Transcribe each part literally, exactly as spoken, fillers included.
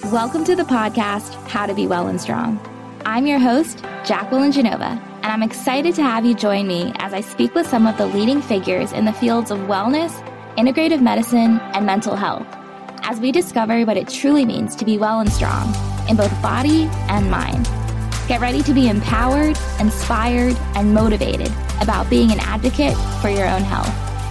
Welcome to the podcast, How to Be Well and Strong. I'm your host, Jacqueline Genova, and I'm excited to have you join me as I speak with some of the leading figures in the fields of wellness, integrative medicine, and mental health, as we discover what it truly means to be well and strong in both body and mind. Get ready to be empowered, inspired, and motivated about being an advocate for your own health.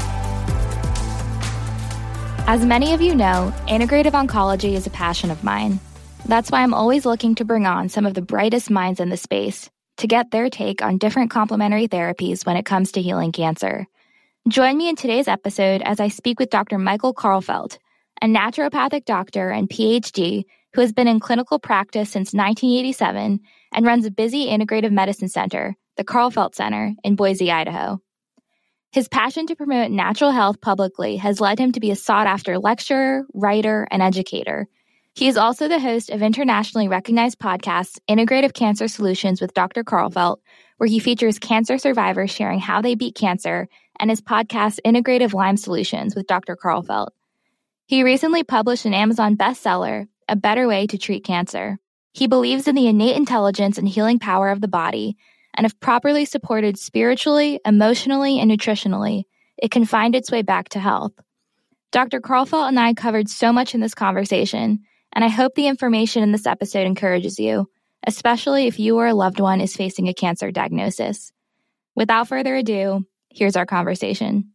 As many of you know, integrative oncology is a passion of mine. That's why I'm always looking to bring on some of the brightest minds in the space to get their take on different complementary therapies when it comes to healing cancer. Join me in today's episode as I speak with Doctor Michael Karlfeldt, a naturopathic doctor and P H D who has been in clinical practice since nineteen eighty-seven and runs a busy integrative medicine center, the Karlfeldt Center, in Boise, Idaho. His passion to promote natural health publicly has led him to be a sought-after lecturer, writer, and educator. He is also the host of internationally recognized podcasts Integrative Cancer Solutions with Doctor Karlfeldt, where he features cancer survivors sharing how they beat cancer, and his podcast Integrative Lyme Solutions with Doctor Karlfeldt. He recently published an Amazon bestseller, A Better Way to Treat Cancer. He believes in the innate intelligence and healing power of the body, and if properly supported spiritually, emotionally, and nutritionally, it can find its way back to health. Doctor Karlfeldt and I covered so much in this conversation, and I hope the information in this episode encourages you, especially if you or a loved one is facing a cancer diagnosis. Without further ado, here's our conversation.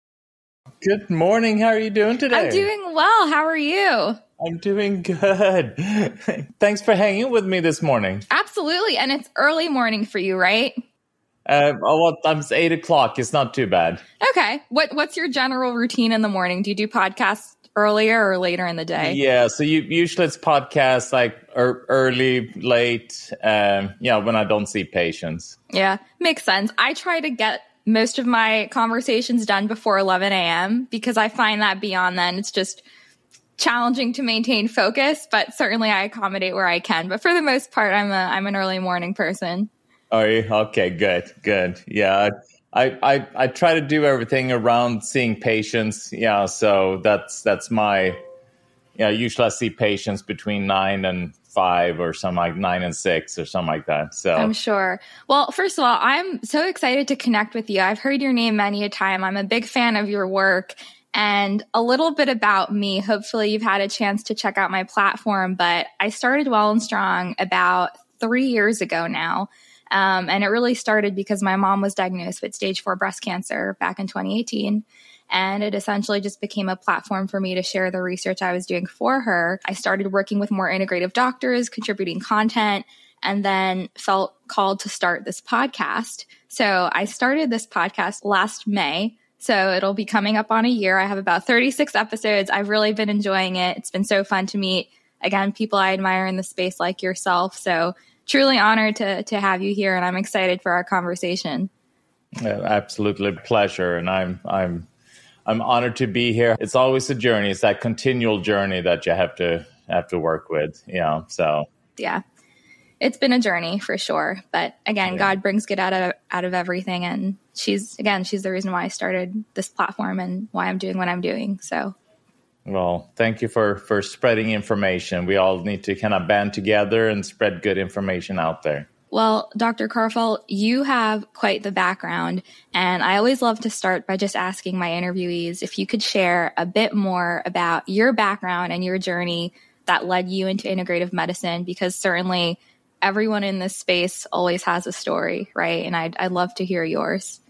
Good morning. How are you doing today? I'm doing well. How are you? I'm doing good. Thanks for hanging with me this morning. Absolutely. And it's early morning for you, right? Uh, oh, well, it's eight o'clock. It's not too bad. Okay. What What's your general routine in the morning? Do you do podcasts earlier or later in the day? Yeah. So you, usually it's podcasts like er, early, late, um, yeah, when I don't see patients. Yeah, makes sense. I try to get most of my conversations done before eleven a.m. because I find that beyond then, it's just challenging to maintain focus, but certainly I accommodate where I can. But for the most part, I'm a I'm an early morning person. Are you? Okay, good, good. Yeah, I I I try to do everything around seeing patients. Yeah, so that's that's my. Yeah, usually I see patients between nine and five, or something like nine and six, or something like that. So I'm sure. Well, first of all, I'm so excited to connect with you. I've heard your name many a time. I'm a big fan of your work. And a little bit about me. Hopefully you've had a chance to check out my platform, but I started Well and Strong about three years ago now. Um, and it really started because my mom was diagnosed with stage four breast cancer back in twenty eighteen. And it essentially just became a platform for me to share the research I was doing for her. I started working with more integrative doctors, contributing content, and then felt called to start this podcast. So I started this podcast last May. So it'll be coming up on a year. I have about thirty-six episodes. I've really been enjoying it. It's been so fun to meet, again, people I admire in the space like yourself. So truly honored to to have you here, and I'm excited for our conversation. Yeah, absolutely pleasure, and I'm I'm I'm honored to be here. It's always a journey. It's that continual journey that you have to have to work with. You know, so yeah. It's been a journey for sure. But again, yeah. God brings good out of out of everything. And she's, again, she's the reason why I started this platform and why I'm doing what I'm doing. So, well, thank you for, for spreading information. We all need to kind of band together and spread good information out there. Well, Doctor Karlfeldt, you have quite the background. And I always love to start by just asking my interviewees if you could share a bit more about your background and your journey that led you into integrative medicine, because certainly everyone in this space always has a story, right? And I'd, I'd love to hear yours.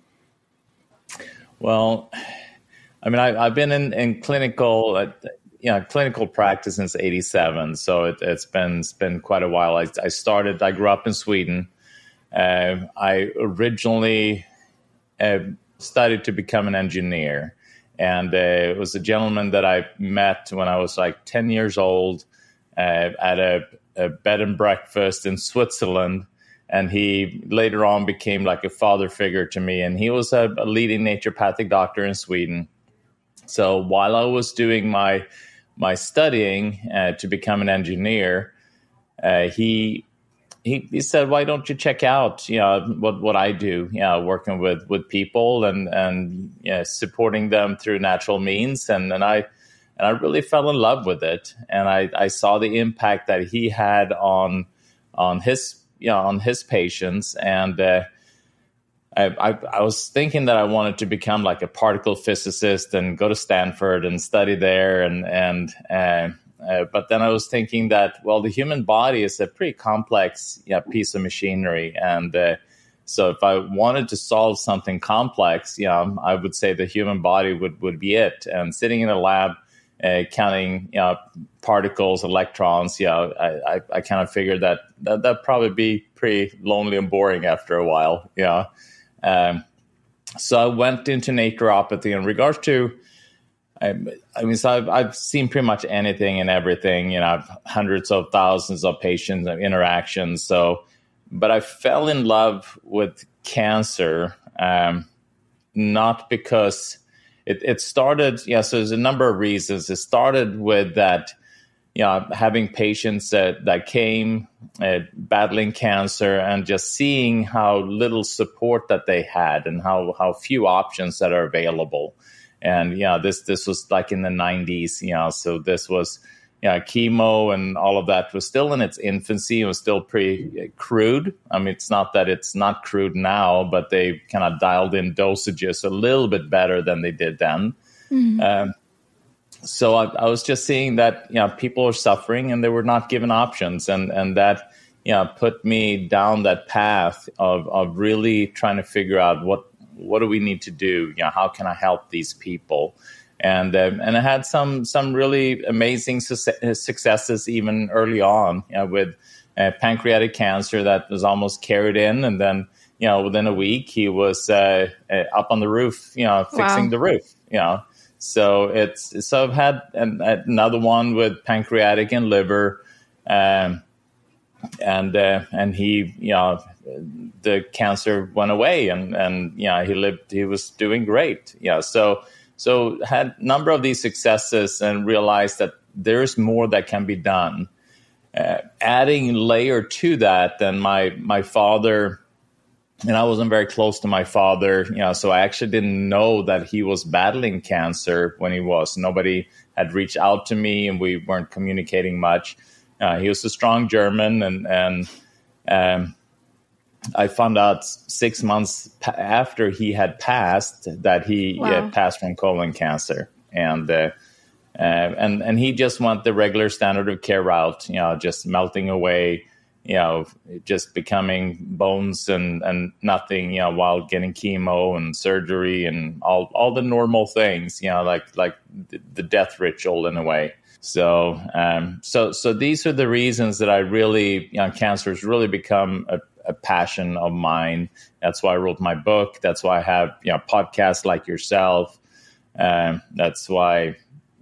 Well, I mean, I, I've been in, in clinical, uh, you know, clinical practice since eighty-seven. So it, it's been it's been quite a while. I, I started, I grew up in Sweden. Uh, I originally uh, studied to become an engineer. And uh, it was a gentleman that I met when I was like ten years old uh, at a a bed and breakfast in Switzerland, and he later on became like a father figure to me, and he was a, a leading naturopathic doctor in Sweden. So while I was doing my my studying uh, to become an engineer, uh, he, he he said, "Why don't you check out you know what what I do? You know, working with with people and and you know, supporting them through natural means." And then I and I really fell in love with it. And I, I saw the impact that he had on on his you know on his patients. And uh, I, I I was thinking that I wanted to become like a particle physicist and go to Stanford and study there. And and uh, uh, but then I was thinking that, well, the human body is a pretty complex you know, piece of machinery, and uh, so if I wanted to solve something complex, you know, I would say the human body would, would be it. And sitting in a lab, uh, counting, you know, particles, electrons, you know, I, I, I kind of figured that, that that'd probably be pretty lonely and boring after a while, you know. Um, so I went into naturopathy in regards to, I, I mean, so I've, I've seen pretty much anything and everything, you know, I've hundreds of thousands of patients and interactions. So, but I fell in love with cancer, um, not because it, it started, yeah, so there's a number of reasons. It started with that, you know, having patients that, that came uh, battling cancer and just seeing how little support that they had and how, how few options that are available. And, you know, this, this was like in the nineties, you know, so this was, yeah, chemo and all of that was still in its infancy. It was still pretty crude. I mean, it's not that it's not crude now, but they kind of dialed in dosages a little bit better than they did then. Mm-hmm. Um, so I, I was just seeing that, you know, people are suffering and they were not given options. And, and that, you know, put me down that path of, of really trying to figure out what, what do we need to do? You know, how can I help these people? And um, and I had some some really amazing su- successes even early on, you know, with uh, pancreatic cancer that was almost carried in, and then you know within a week he was uh, uh, up on the roof, you know, fixing wow. the roof, you know. So it's so I've had an, another one with pancreatic and liver, um, and uh, and he you know the cancer went away, and and you know he lived he was doing great, you know. So. So had a number of these successes and realized that there's more that can be done. Uh, adding layer to that, then my my father, and I wasn't very close to my father, you know, so I actually didn't know that he was battling cancer when he was. Nobody had reached out to me, and we weren't communicating much. Uh, he was a strong German, and and um, I found out six months pa- after he had passed that he wow. uh, passed from colon cancer, and uh, uh, and and he just went the regular standard of care route, you know, just melting away, you know, just becoming bones and, and nothing, you know, while getting chemo and surgery and all all the normal things, you know, like like the death ritual in a way. So um, so so these are the reasons that I really, you know, cancer has really become a a passion of mine. That's why I wrote my book. That's why I have, you know, podcasts like yourself. Um, that's why,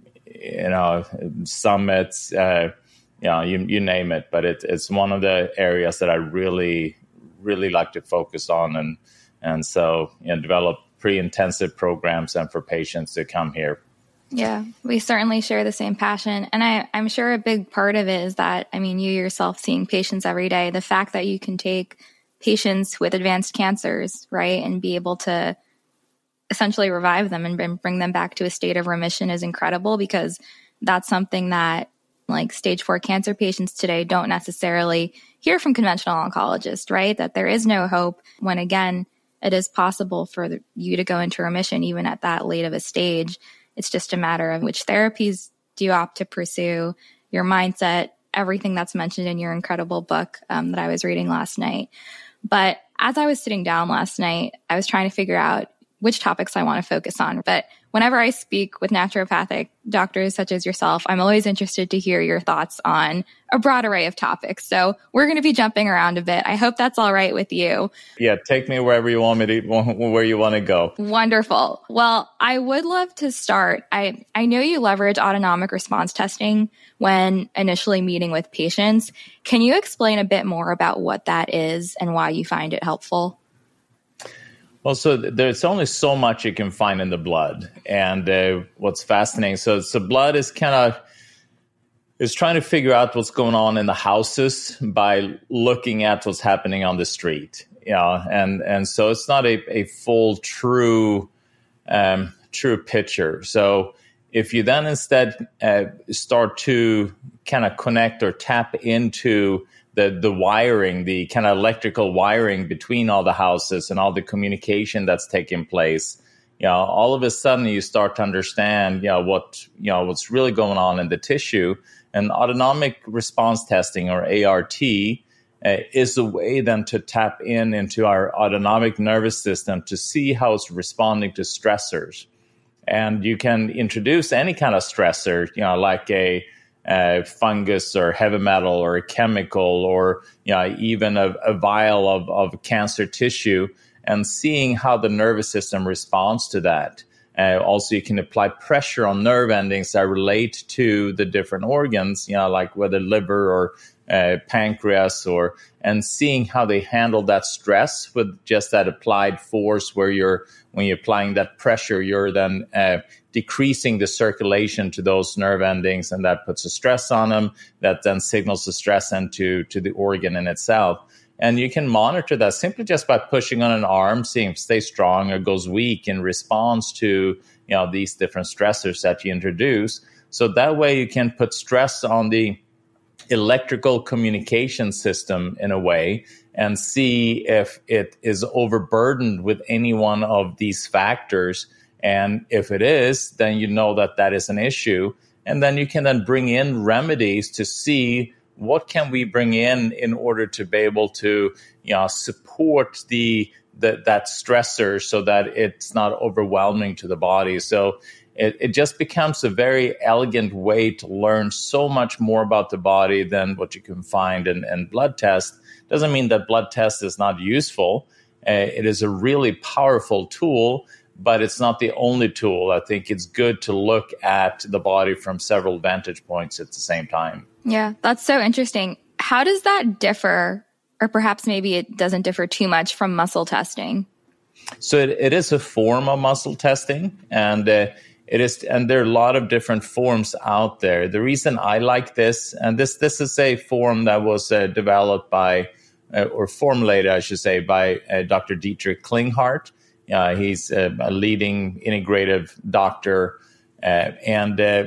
you know, summits, uh, you know, you, you name it. But it, it's one of the areas that I really, really like to focus on. And, and so, you know, develop pretty intensive programs and for patients to come here. Yeah, we certainly share the same passion. And I, I'm sure a big part of it is that, I mean, you yourself seeing patients every day, the fact that you can take patients with advanced cancers, right, and be able to essentially revive them and bring them back to a state of remission is incredible, because that's something that like stage four cancer patients today don't necessarily hear from conventional oncologists, right? That there is no hope when, again, it is possible for the, you to go into remission even at that late of a stage. It's just a matter of which therapies do you opt to pursue, your mindset, everything that's mentioned in your incredible book um, that I was reading last night. But as I was sitting down last night, I was trying to figure out which topics I want to focus on. But whenever I speak with naturopathic doctors such as yourself, I'm always interested to hear your thoughts on a broad array of topics. So we're going to be jumping around a bit. I hope that's all right with you. Yeah, take me wherever you want me to, where you want to go. Wonderful. Well, I would love to start. I, I know you leverage autonomic response testing when initially meeting with patients. Can you explain a bit more about what that is and why you find it helpful? Well, so there's only so much you can find in the blood. And uh, what's fascinating, so, so blood is kind of, is trying to figure out what's going on in the houses by looking at what's happening on the street. You know, and, and so it's not a, a full, true, um, true picture. So If you then instead uh, start to kind of connect or tap into the the wiring, the kind of electrical wiring between all the houses and all the communication that's taking place, you know, all of a sudden you start to understand, you know, what, you know, what's really going on in the tissue. And autonomic response testing, or A R T, uh, is a way then to tap in into our autonomic nervous system to see how it's responding to stressors. And you can introduce any kind of stressor, you know, like a, a fungus or heavy metal or a chemical, or, you know, even a, a vial of, of cancer tissue, and seeing how the nervous system responds to that. Uh, also, you can apply pressure on nerve endings that relate to the different organs, you know, like whether liver or uh, pancreas, or and seeing how they handle that stress with just that applied force, where you're when you're applying that pressure, you're then uh, decreasing the circulation to those nerve endings, and that puts a stress on them. That then signals the stress into to the organ in itself. And you can monitor that simply just by pushing on an arm, seeing if it stays strong or goes weak in response to, you know, these different stressors that you introduce. So that way you can put stress on the electrical communication system in a way, and see if it is overburdened with any one of these factors. And if it is, then you know that that is an issue. And then you can then bring in remedies to see what can we bring in in order to be able to, you know, support the, the that stressor so that it's not overwhelming to the body. So it, it just becomes a very elegant way to learn so much more about the body than what you can find in, in blood tests. Doesn't mean that blood test is not useful. Uh, it is a really powerful tool, but it's not the only tool. I think it's good to look at the body from several vantage points at the same time. Yeah, that's so interesting. How does that differ, or perhaps maybe it doesn't differ too much, from muscle testing? So it, it is a form of muscle testing, and uh, it is, and there are a lot of different forms out there. The reason I like this, and this this is a form that was uh, developed by, uh, or formulated, I should say, by uh, Doctor Dietrich Klinghardt. Uh, he's a, a leading integrative doctor, uh, and uh,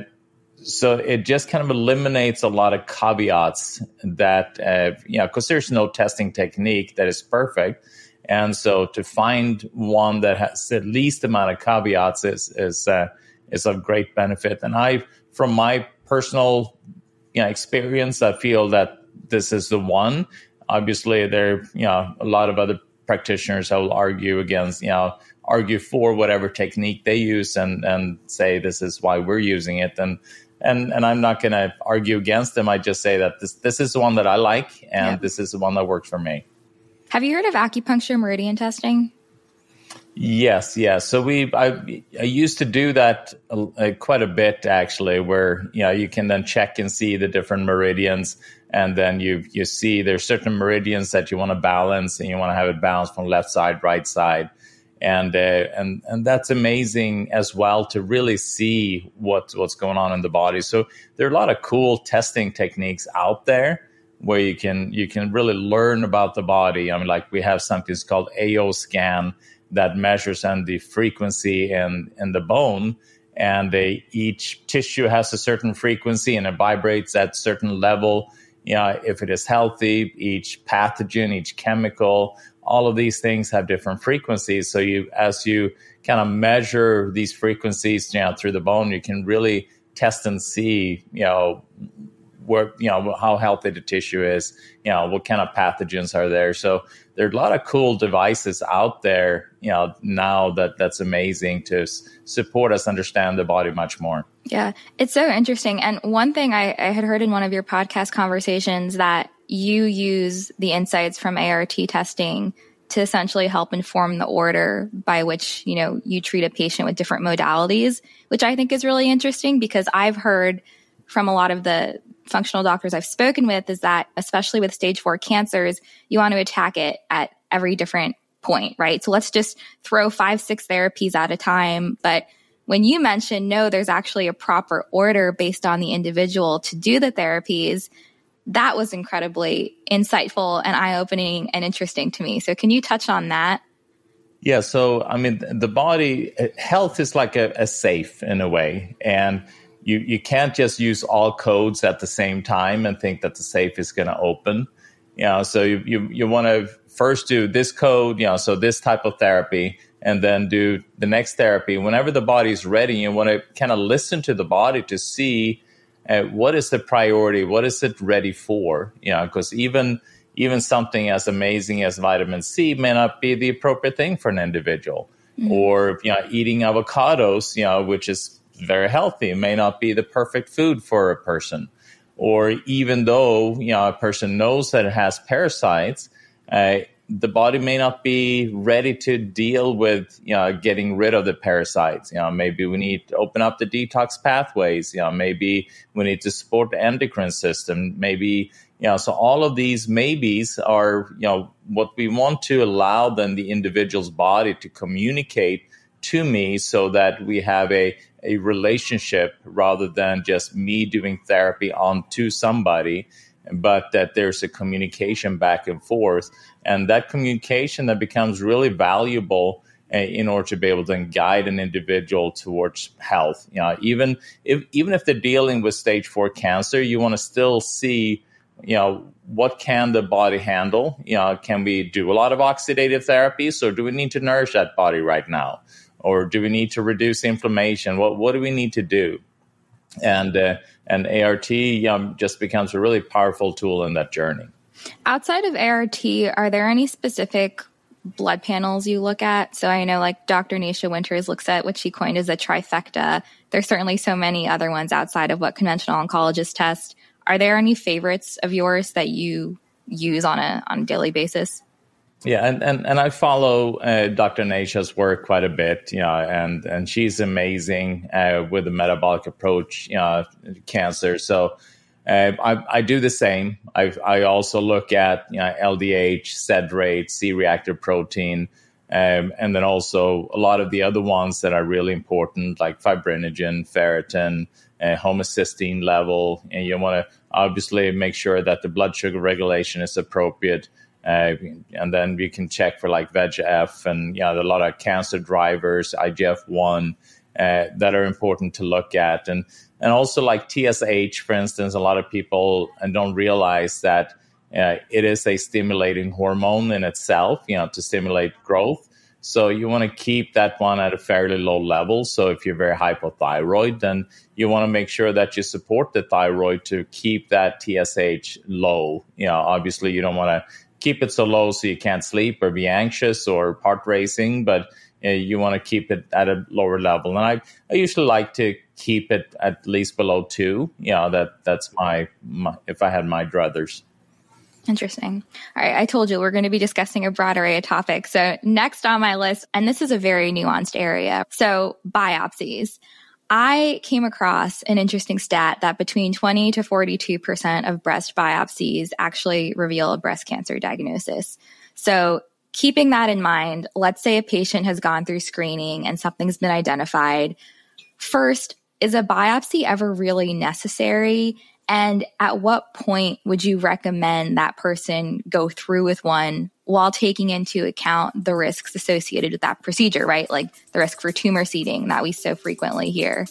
so it just kind of eliminates a lot of caveats that, uh, you know, because there's no testing technique that is perfect. And so to find one that has the least amount of caveats is is uh, is of great benefit. And I, from my personal, you know, experience, I feel that this is the one. Obviously, there are, you know, a lot of other practitioners that will argue against, you know, argue for whatever technique they use, and and say this is why we're using it. And and and I'm not going to argue against them. I just say that this this is the one that I like, and yeah. This is the one that works for me. Have you heard of acupuncture meridian testing? Yes, yes. So we, I, I used to do that uh, quite a bit, actually, where, you know, you can then check and see the different meridians, and then you you see there's certain meridians that you want to balance, and you want to have it balanced from left side, right side, and uh, and and that's amazing as well to really see what what's going on in the body. So there are a lot of cool testing techniques out there where you can you can really learn about the body. I mean, like we have something called A O scan that measures on the frequency in, in the bone, and they, each tissue has a certain frequency and it vibrates at a certain level. You know, if it is healthy, each pathogen, each chemical, all of these things have different frequencies. So you, as you kind of measure these frequencies, you know, through the bone, you can really test and see, you know, where, you know, how healthy the tissue is, you know, what kind of pathogens are there. So there are a lot of cool devices out there, you know, now that that's amazing to s- support us understand the body much more. Yeah, it's so interesting. And one thing I, I had heard in one of your podcast conversations, that you use the insights from A R T testing to essentially help inform the order by which, you know, you treat a patient with different modalities, which I think is really interesting, because I've heard from a lot of the functional doctors I've spoken with is that, especially with stage four cancers, you want to attack it at every different point, right? So let's just throw five, six therapies at a time. But when you mentioned, no, there's actually a proper order based on the individual to do the therapies, that was incredibly insightful and eye-opening and interesting to me. So can you touch on that? Yeah, so I mean, the body, health is like a, a safe in a way. And you, you can't just use all codes at the same time and think that the safe is going to open. You know, so you, you, you want to first do this code, you know, so this type of therapy, and then do the next therapy. Whenever the body is ready, you want to kind of listen to the body to see uh, what is the priority, what is it ready for, you know, because even even something as amazing as vitamin C may not be the appropriate thing for an individual. Mm-hmm. Or, you know, eating avocados, you know, which is very healthy, may not be the perfect food for a person. Or even though, you know, a person knows that it has parasites, uh, the body may not be ready to deal with, you know, getting rid of the parasites. You know, maybe we need to open up the detox pathways. You know, maybe we need to support the endocrine system. Maybe, you know, so all of these maybes are, you know, what we want to allow then the individual's body to communicate to me so that we have a, a relationship rather than just me doing therapy onto somebody, but that there's a communication back and forth. And that communication that becomes really valuable uh, in order to be able to guide an individual towards health. You know, even if, even if they're dealing with stage four cancer, you want to still see, you know, what can the body handle? You know, can we do a lot of oxidative therapies, or do we need to nourish that body right now? Or do we need to reduce inflammation? What what do we need to do? And uh, and A R T you know, just becomes a really powerful tool in that journey. Outside of A R T, are there any specific blood panels you look at? So I know like Doctor Nisha Winters looks at what she coined as a trifecta. There's certainly so many other ones outside of what conventional oncologists test. Are there any favorites of yours that you use on a on a daily basis? Yeah, and, and, and I follow uh, Doctor Nisha's work quite a bit, you know, and, and she's amazing uh, with the metabolic approach, you know, cancer. So uh, I, I do the same. I I also look at, you know, L D H, S E D rate, C-reactive protein, um, and then also a lot of the other ones that are really important, like fibrinogen, ferritin, uh, homocysteine level. And you want to obviously make sure that the blood sugar regulation is appropriate. Uh, and then we can check for like V E G F and, you know, a lot of cancer drivers, I G F one, uh, that are important to look at. And, and also like T S H, for instance, a lot of people don't realize that uh, it is a stimulating hormone in itself, you know, to stimulate growth. So you want to keep that one at a fairly low level. So if you're very hypothyroid, then you want to make sure that you support the thyroid to keep that T S H low. You know, obviously you don't want to keep it so low so you can't sleep or be anxious or heart racing, but uh, you want to keep it at a lower level. And I, I usually like to keep it at least below two. You know, that that's my, my if I had my druthers. Interesting. All right. I told you we're going to be discussing a broad array of topics. So next on my list, and this is a very nuanced area. So biopsies. I came across an interesting stat that between twenty to forty-two percent of breast biopsies actually reveal a breast cancer diagnosis. So keeping that in mind, let's say a patient has gone through screening and something's been identified. First, is a biopsy ever really necessary? And at what point would you recommend that person go through with one while taking into account the risks associated with that procedure, right? Like the risk for tumor seeding that we so frequently hear.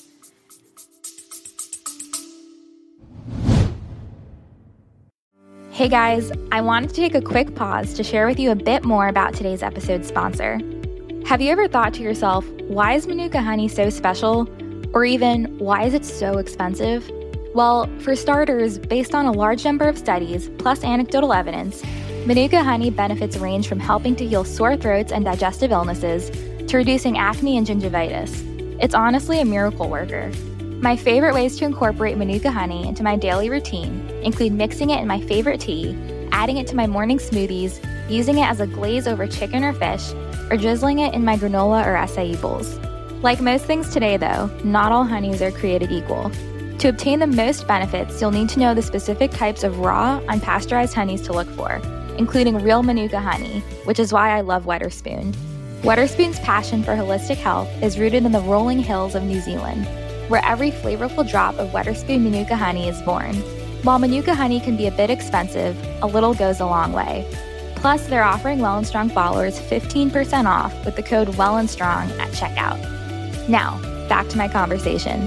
Hey guys, I wanted to take a quick pause to share with you a bit more about today's episode's sponsor. Have you ever thought to yourself, why is Manuka honey so special? Or even, why is it so expensive? Well, for starters, based on a large number of studies, plus anecdotal evidence, Manuka honey benefits range from helping to heal sore throats and digestive illnesses to reducing acne and gingivitis. It's honestly a miracle worker. My favorite ways to incorporate Manuka honey into my daily routine include mixing it in my favorite tea, adding it to my morning smoothies, using it as a glaze over chicken or fish, or drizzling it in my granola or acai bowls. Like most things today, though, not all honeys are created equal. To obtain the most benefits, you'll need to know the specific types of raw, unpasteurized honeys to look for, including real Manuka honey, which is why I love Wetherspoon. Wetherspoon's passion for holistic health is rooted in the rolling hills of New Zealand, where every flavorful drop of Wetherspoon Manuka honey is born. While Manuka honey can be a bit expensive, a little goes a long way. Plus, they're offering Well and Strong followers fifteen percent off with the code Well and Strong at checkout. Now, back to my conversation.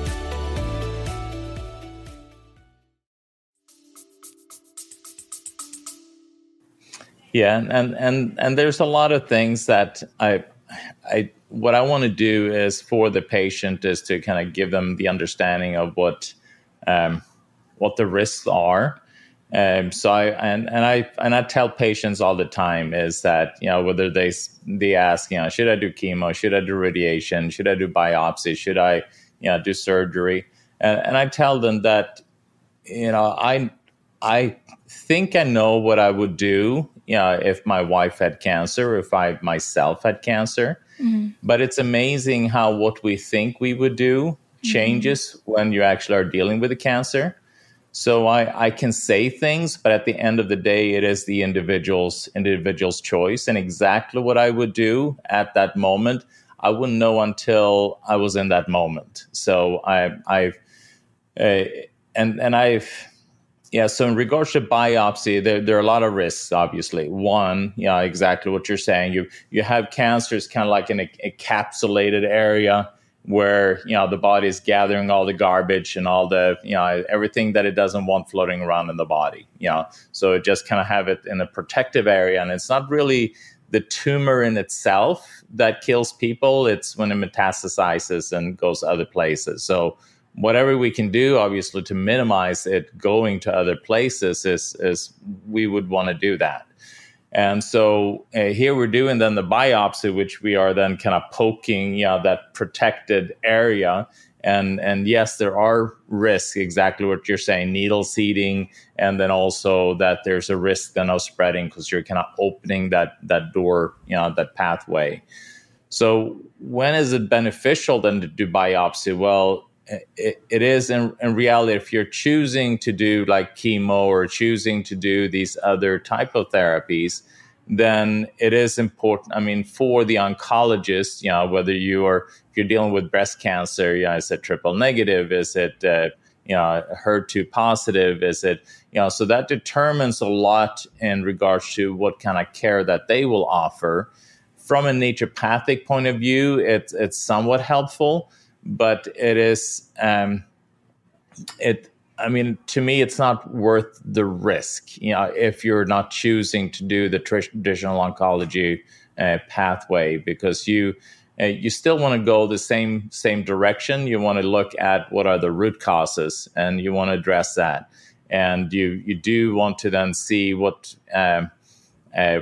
Yeah, and and and there's a lot of things that I, I what I want to do is for the patient is to kind of give them the understanding of what, um, what the risks are. Um, so I and and I and I tell patients all the time is that, you know, whether they they ask, you know, should I do chemo, should I do radiation, should I do biopsy, should I, you know, do surgery, and, and I tell them that, you know, I I think I know what I would do, you know, if my wife had cancer, if I myself had cancer. Mm-hmm. But it's amazing how what we think we would do changes mm-hmm. when you actually are dealing with the cancer. So I, I can say things, but at the end of the day, it is the individual's individual's choice. And exactly what I would do at that moment, I wouldn't know until I was in that moment. So I, I've uh, and and I've. Yeah, so in regards to biopsy, there, there are a lot of risks, obviously. One, yeah, exactly what you're saying. You you have cancers kind of like in a, a encapsulated area where, you know, the body is gathering all the garbage and all the, you know, everything that it doesn't want floating around in the body, you know. So it just kind of have it in a protective area. And it's not really the tumor in itself that kills people. It's when it metastasizes and goes other places. So whatever we can do, obviously, to minimize it going to other places is, is we would want to do that. And so uh, here we're doing then the biopsy, which we are then kind of poking, you know, that protected area. And, and yes, there are risks, exactly what you're saying, needle seeding, and then also that there's a risk then of spreading because you're kind of opening that, that door, you know, that pathway. So when is it beneficial then to do biopsy? Well, It, it is in, in reality, if you're choosing to do like chemo or choosing to do these other type of therapies, then it is important. I mean, for the oncologist, you know, whether you are, if you're dealing with breast cancer, you know, is it triple negative? Is it, uh, you know, H E R two positive? Is it, you know, so that determines a lot in regards to what kind of care that they will offer. From a naturopathic point of view, it's it's somewhat helpful. But it is, um, it. I mean, to me, it's not worth the risk. You know, if you're not choosing to do the traditional oncology uh, pathway, because you uh, you still want to go the same same direction. You want to look at what are the root causes, and you want to address that. And you you do want to then see what. Um, uh,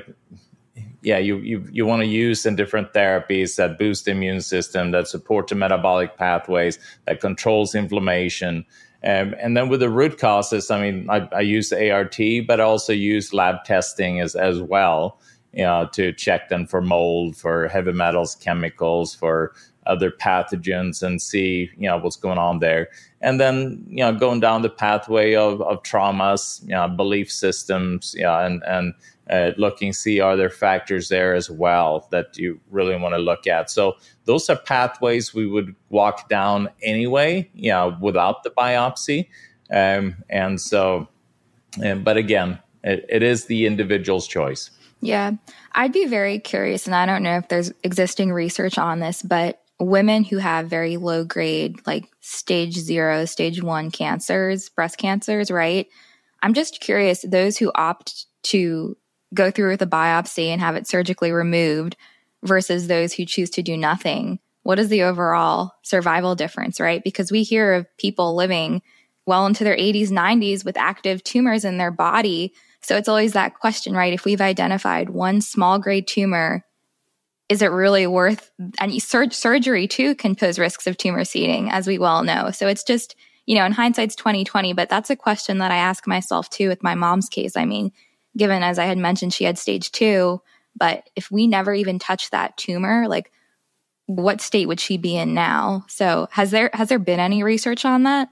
Yeah, you, you, you want to use in different therapies that boost the immune system, that support the metabolic pathways, that controls inflammation. Um, and then with the root causes, I mean, I, I use A R T, but I also use lab testing as, as well, you know, to check them for mold, for heavy metals, chemicals, for other pathogens, and see, you know, what's going on there. And then, you know, going down the pathway of, of traumas, you know, belief systems, yeah, and, and uh, looking, see, are there factors there as well that you really want to look at? So those are pathways we would walk down anyway, you know, without the biopsy. Um, and so, and, but again, it, it is the individual's choice. Yeah, I'd be very curious, and I don't know if there's existing research on this, but women who have very low grade, like stage zero, stage one cancers, breast cancers, right? I'm just curious, those who opt to go through with a biopsy and have it surgically removed versus those who choose to do nothing, what is the overall survival difference, right? Because we hear of people living well into their eighties, nineties with active tumors in their body. So it's always that question, right? If we've identified one small grade tumor, is it really worth, and sur- surgery too can pose risks of tumor seeding, as we well know. So it's just, you know, in hindsight's twenty twenty, but that's a question that I ask myself too with my mom's case. I mean, given, as I had mentioned, she had stage two, but if we never even touched that tumor, like what state would she be in now? So has there, has there been any research on that?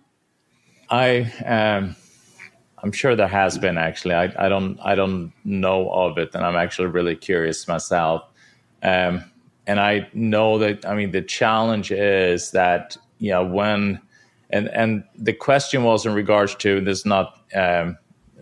I, um, I'm sure there has been, actually. I, I don't, I don't know of it, and I'm actually really curious myself. Um, and I know that, I mean, the challenge is that, you know, when, and, and the question was in regards to this, not, um,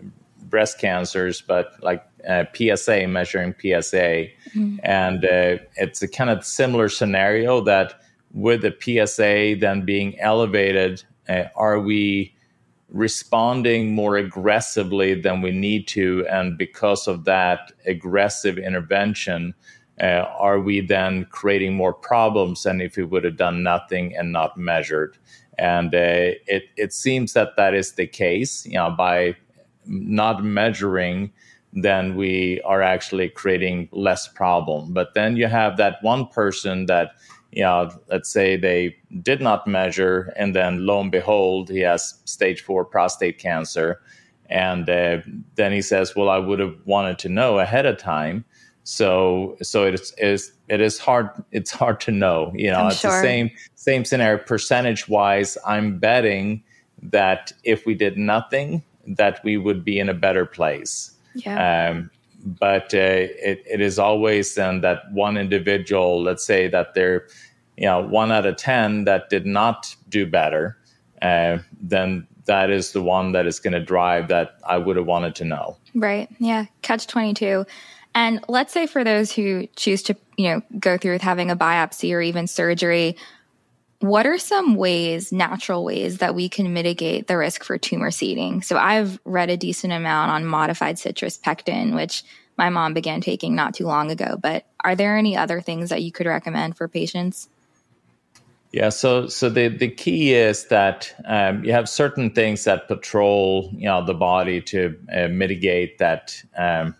breast cancers, but like uh, P S A, measuring P S A. Mm-hmm. And uh, it's a kind of similar scenario that with the P S A then being elevated, uh, are we responding more aggressively than we need to? And because of that aggressive intervention, uh, are we then creating more problems than if we would have done nothing and not measured? And uh, it, it seems that that is the case. You know, by not measuring, then we are actually creating less problem. But then you have that one person that, you know, let's say they did not measure, and then lo and behold, he has stage four prostate cancer. And uh, then he says, well, I would have wanted to know ahead of time. So so it is, is it is hard. It's hard to know. You know, I'm it's sure. the same same scenario. Percentage wise, I'm betting that if we did nothing, that we would be in a better place. Yeah. Um, but uh, it, it is always then that one individual, let's say that they're, you know, one out of ten that did not do better, uh, then that is the one that is going to drive that I would have wanted to know. Right. Yeah. catch twenty-two. And let's say for those who choose to, you know, go through with having a biopsy or even surgery, what are some ways, natural ways, that we can mitigate the risk for tumor seeding? So I've read a decent amount on modified citrus pectin, which my mom began taking not too long ago. But are there any other things that you could recommend for patients? Yeah, so so the, the key is that um, you have certain things that patrol, you know, the body to uh, mitigate that um,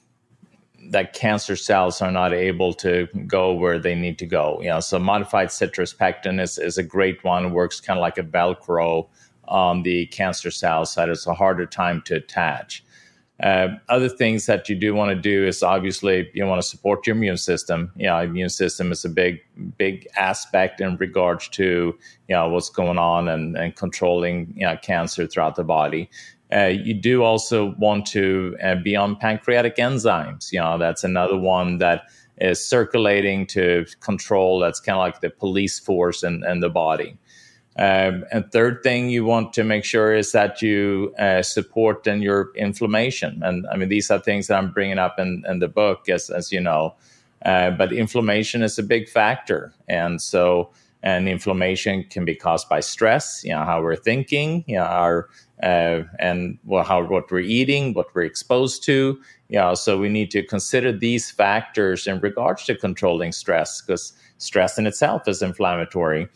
that cancer cells are not able to go where they need to go. You know, so modified citrus pectin is, is a great one. It works kind of like a Velcro on the cancer cells, so it's a harder time to attach. Uh, other things that you do want to do is obviously you want to support your immune system. You know, immune system is a big, big aspect in regards to, you know, what's going on and, and controlling, you know, cancer throughout the body. Uh, you do also want to uh, be on pancreatic enzymes. You know, that's another one that is circulating to control. That's kind of like the police force in, in the body. Um, and third thing you want to make sure is that you uh, support in your inflammation. And I mean, these are things that I'm bringing up in, in the book, as, as you know. Uh, but inflammation is a big factor. And so, and inflammation can be caused by stress, you know, how we're thinking, you know, our, uh, and well, how, what we're eating, what we're exposed to. You know, so we need to consider these factors in regards to controlling stress, because stress in itself is inflammatory.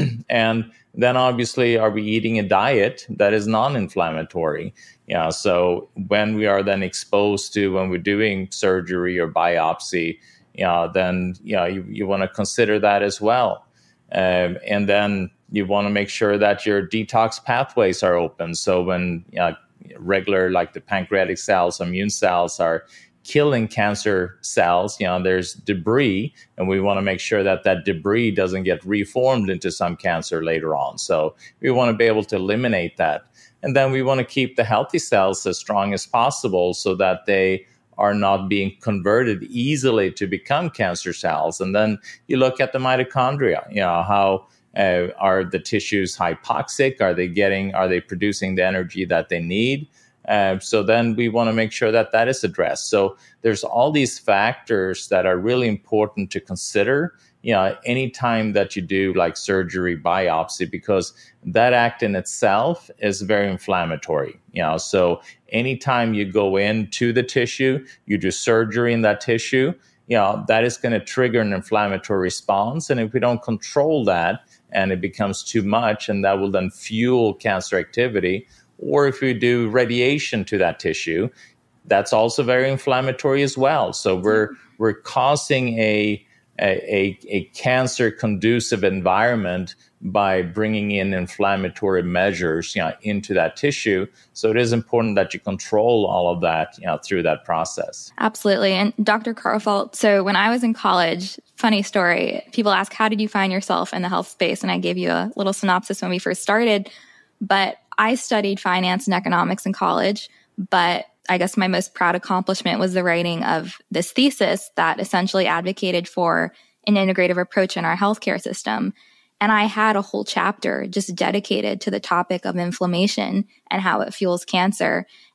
And then obviously, are we eating a diet that is non-inflammatory? You know, so when we are then exposed to, when we're doing surgery or biopsy, you know, then, you know, you, you want to consider that as well. Um, and then you want to make sure that your detox pathways are open. So when, you know, regular, like the pancreatic cells, immune cells are killing cancer cells, you know, there's debris, and we want to make sure that that debris doesn't get reformed into some cancer later on. So we want to be able to eliminate that. And then we want to keep the healthy cells as strong as possible so that they are not being converted easily to become cancer cells. And then you look at the mitochondria, you know, how uh, are the tissues hypoxic? Are they getting, are they producing the energy that they need? Uh, so then we want to make sure that that is addressed. So there's all these factors that are really important to consider, you know, anytime that you do like surgery, biopsy, because that act in itself is very inflammatory, you know. So anytime you go into the tissue, you do surgery in that tissue, you know, that is going to trigger an inflammatory response. And if we don't control that and it becomes too much, and that will then fuel cancer activity. Or if we do radiation to that tissue, that's also very inflammatory as well. So we're we're causing a a, a cancer conducive environment by bringing in inflammatory measures, you know, into that tissue. So it is important that you control all of that, you know, through that process. Absolutely. And Doctor Karlfeldt, so when I was in college, funny story, people ask, how did you find yourself in the health space? And I gave you a little synopsis when we first started. But I studied finance and economics in college, but I guess my most proud accomplishment was the writing of this thesis that essentially advocated for an integrative approach in our healthcare system. And I had a whole chapter just dedicated to the topic of inflammation and how it fuels cancer.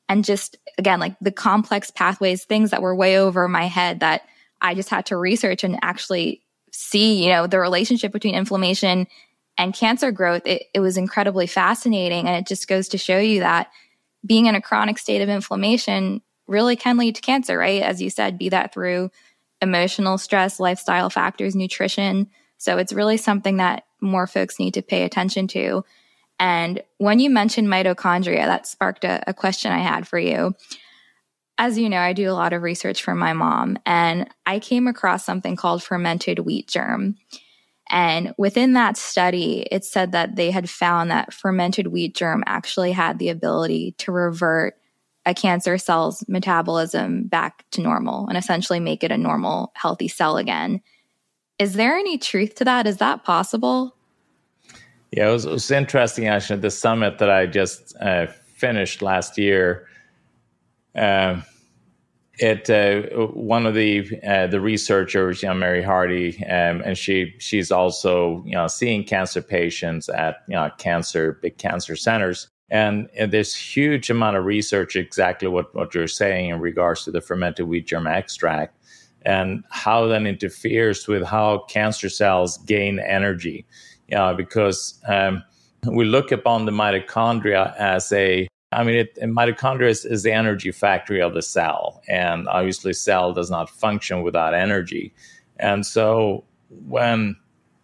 and just, again, like the complex pathways, things that were way over my head that I just had to research and actually see, you know, the relationship between inflammation and cancer growth. It, it was incredibly fascinating. And it just goes to show you that being in a chronic state of inflammation really can lead to cancer, right? As you said, be that through emotional stress, lifestyle factors, nutrition. So it's really something that more folks need to pay attention to. And when you mentioned mitochondria, that sparked a, a question I had for you. As you know, I do a lot of research for my mom, and I came across something called fermented wheat germ. And within that study, it said that they had found that fermented wheat germ actually had the ability to revert a cancer cell's metabolism back to normal and essentially make it a normal, healthy cell again. Is there any truth to that? Is that possible? Yeah, it was, it was interesting, actually, at the summit that I just uh, finished last year. Uh, it uh, one of the uh, the researchers, you know, Mary Hardy, um, and she she's also, you know, seeing cancer patients at, you know, cancer big cancer centers, and, and there's huge amount of research exactly what what you're saying in regards to the fermented wheat germ extract and how that interferes with how cancer cells gain energy. You know, because um, we look upon the mitochondria as a I mean, it, mitochondria is, is the energy factory of the cell, and obviously cell does not function without energy. And so when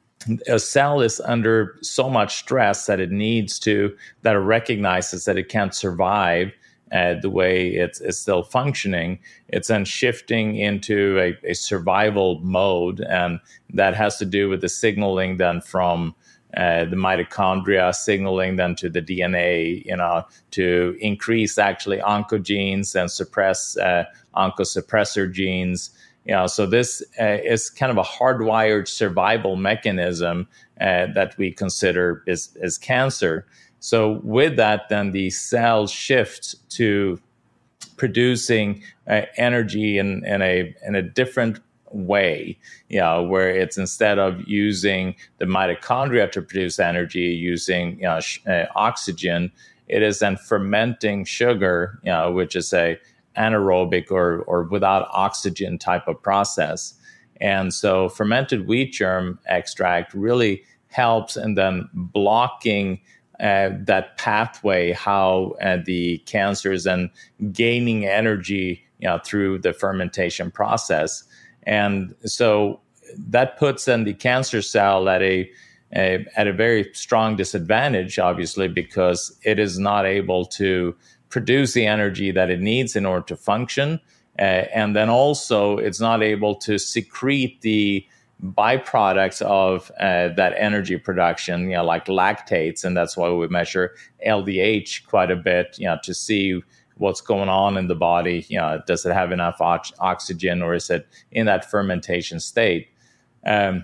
a cell is under so much stress that it needs to, that it recognizes that it can't survive uh, the way it's, it's still functioning, it's then shifting into a, a survival mode, and that has to do with the signaling then from Uh, the mitochondria signaling then to the D N A, you know, to increase actually oncogenes and suppress uh, oncosuppressor genes. You know, so this uh, is kind of a hardwired survival mechanism uh, that we consider is, is cancer. So with that, then the cells shift to producing uh, energy in, in a in a different way, you know, where it's instead of using the mitochondria to produce energy using, you know, sh- uh, oxygen, it is then fermenting sugar, you know, which is a anaerobic or or without oxygen type of process. And so fermented wheat germ extract really helps in then blocking uh, that pathway, how uh, the cancer is then gaining energy, you know, through the fermentation process. And so that puts then the cancer cell at a, a at a very strong disadvantage, obviously, because it is not able to produce the energy that it needs in order to function. Uh, and then also it's not able to secrete the byproducts of uh, that energy production, you know, like lactates. And that's why we measure L D H quite a bit, you know, to see what's going on in the body. You know, does it have enough ox- oxygen, or is it in that fermentation state? Um,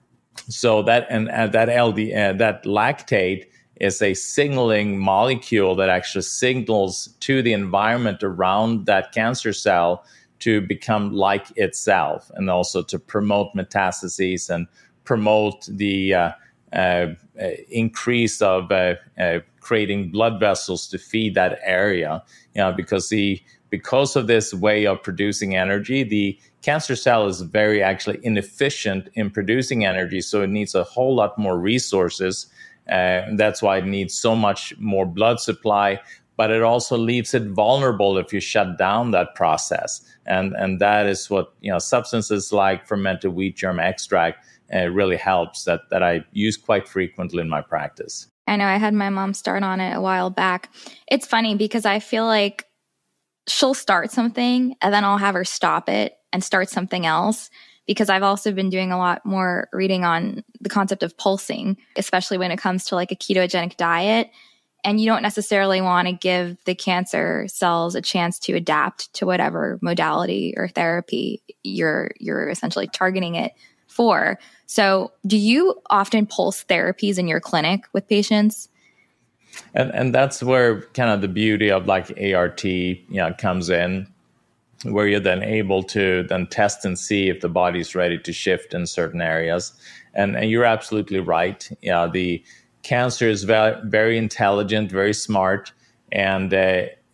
so that and uh, that L D uh, that lactate is a signaling molecule that actually signals to the environment around that cancer cell to become like itself, and also to promote metastases and promote the uh, uh, increase of uh, uh, creating blood vessels to feed that area. You know, because the because of this way of producing energy, the cancer cell is very actually inefficient in producing energy, so it needs a whole lot more resources. Uh, and that's why it needs so much more blood supply. But it also leaves it vulnerable if you shut down that process, and and that is what, you know, substances like fermented wheat germ extract uh, really helps. That that I use quite frequently in my practice. I know I had my mom start on it a while back. It's funny because I feel like she'll start something and then I'll have her stop it and start something else, because I've also been doing a lot more reading on the concept of pulsing, especially when it comes to like a ketogenic diet. And you don't necessarily want to give the cancer cells a chance to adapt to whatever modality or therapy you're you're essentially targeting it for. So do you often pulse therapies in your clinic with patients? And and that's where kind of the beauty of like A R T, you know, comes in, where you're then able to then test and see if the body's ready to shift in certain areas. And, and you're absolutely right. You know, the cancer is very, very intelligent, very smart, and uh,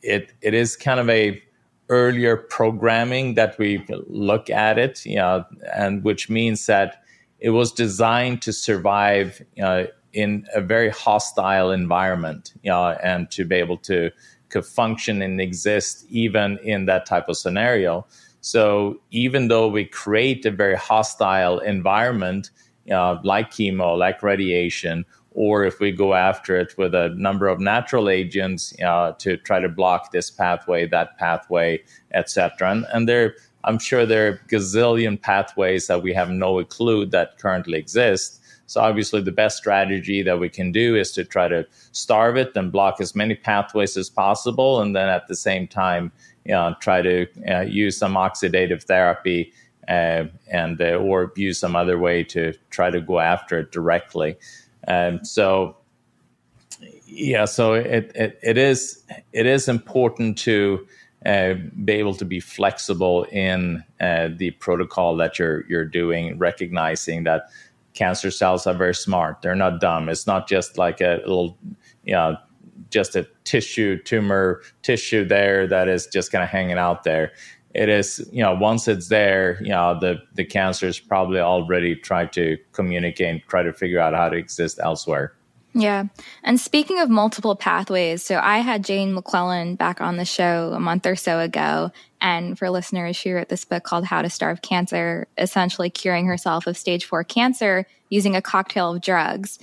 it it is kind of a earlier programming that we look at it, you know, and which means that it was designed to survive uh, in a very hostile environment, you know, and to be able to, to function and exist even in that type of scenario. So even though we create a very hostile environment, uh, like chemo, like radiation, or if we go after it with a number of natural agents uh, to try to block this pathway, that pathway, et cetera. And, and there, I'm sure there are gazillion pathways that we have no clue that currently exist. So obviously the best strategy that we can do is to try to starve it and block as many pathways as possible. And then at the same time, you know, try to uh, use some oxidative therapy uh, and uh, or use some other way to try to go after it directly. Um, so, yeah, so it, it, it is it is important to uh, be able to be flexible in uh, the protocol that you're you're doing, recognizing that cancer cells are very smart. They're not dumb. It's not just like a little, you know, just a tissue, tumor tissue there that is just kind of hanging out there. It is, you know, once it's there, you know, the, the cancer is probably already tried to communicate and try to figure out how to exist elsewhere. Yeah. And speaking of multiple pathways, so I had Jane McClellan back on the show a month or so ago. And for listeners, she wrote this book called How to Starve Cancer, essentially curing herself of stage four cancer using a cocktail of drugs.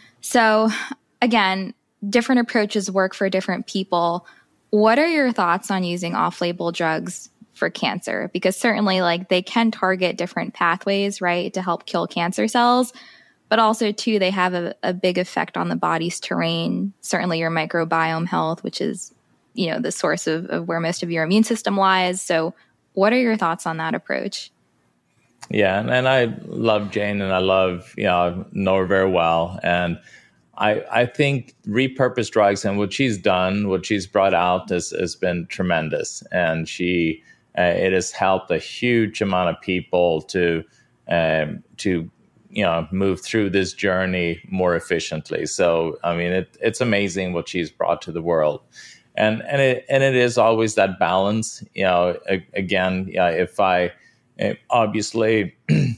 So again, different approaches work for different people. What are your thoughts on using off-label drugs for cancer? Because certainly like they can target different pathways, right, to help kill cancer cells. But also, too, they have a, a big effect on the body's terrain, certainly your microbiome health, which is, you know, the source of, of where most of your immune system lies. So what are your thoughts on that approach? Yeah, and, and I love Jane, and I love, you know, know her very well. And I I think repurposed drugs and what she's done, what she's brought out has, has been tremendous. And she, uh, it has helped a huge amount of people to, um, to, you know, move through this journey more efficiently. So, I mean, it, it's amazing what she's brought to the world. And, and it, and it is always that balance, you know, a, again, yeah, if I, obviously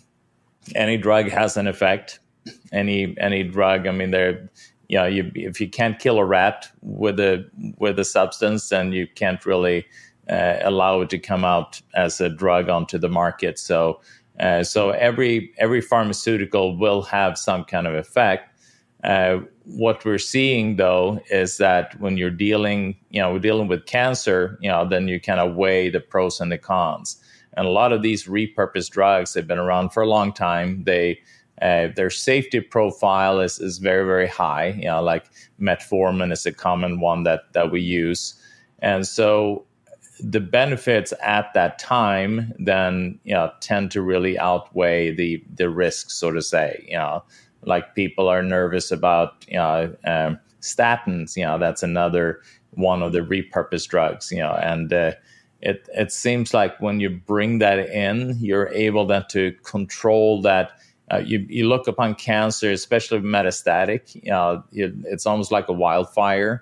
any drug has an effect, any, any drug, I mean, there, you know, you, if you can't kill a rat with a, with a substance, then you can't really uh, allow it to come out as a drug onto the market. So, Uh, so every every pharmaceutical will have some kind of effect. Uh, what we're seeing, though, is that when you're dealing, you know, we're dealing with cancer, you know, then you kind of weigh the pros and the cons. And a lot of these repurposed drugs have been around for a long time. They uh, their safety profile is is very very high. You know, like metformin is a common one that that we use, and so the benefits at that time then, you know, tend to really outweigh the the risks, so to say. You know, like people are nervous about, you know, um, statins. You know, that's another one of the repurposed drugs. You know, and uh, it it seems like when you bring that in, you're able then to control that. Uh, you you look upon cancer, especially metastatic. You know, it, it's almost like a wildfire.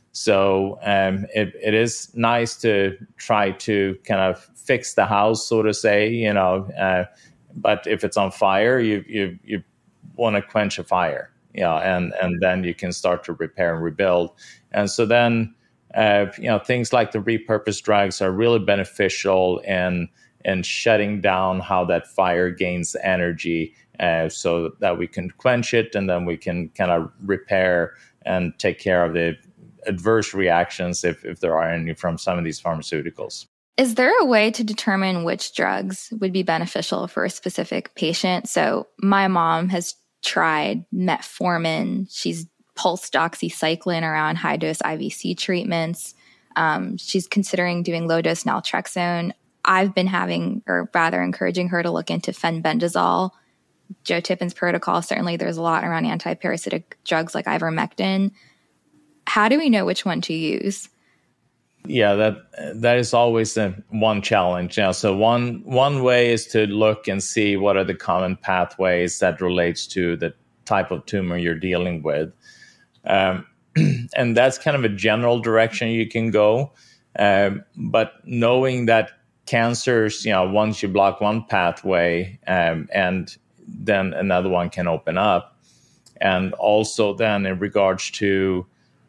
So um, it, it is nice to try to kind of fix the house, so to say, you know, uh, but if it's on fire, you you, you want to quench a fire, you know, and, and then you can start to repair and rebuild. And so then, uh, you know, things like the repurposed drugs are really beneficial in, in shutting down how that fire gains energy uh, so that we can quench it, and then we can kind of repair and take care of the adverse reactions, if, if there are any, from some of these pharmaceuticals. Is there a way to determine which drugs would be beneficial for a specific patient? So my mom has tried metformin. She's pulsed doxycycline around high-dose I V C treatments. Um, she's considering doing low-dose naltrexone. I've been having, or rather encouraging her to look into fenbendazole. Joe Tippen's protocol, certainly there's a lot around antiparasitic drugs like ivermectin. How do we know which one to use? Yeah, that that is always the one challenge. You know, so one one way is to look and see what are the common pathways that relates to the type of tumor you're dealing with. Um, and that's kind of a general direction you can go. Um, but knowing that cancers, you know, once you block one pathway, um, and then another one can open up. And also then in regards to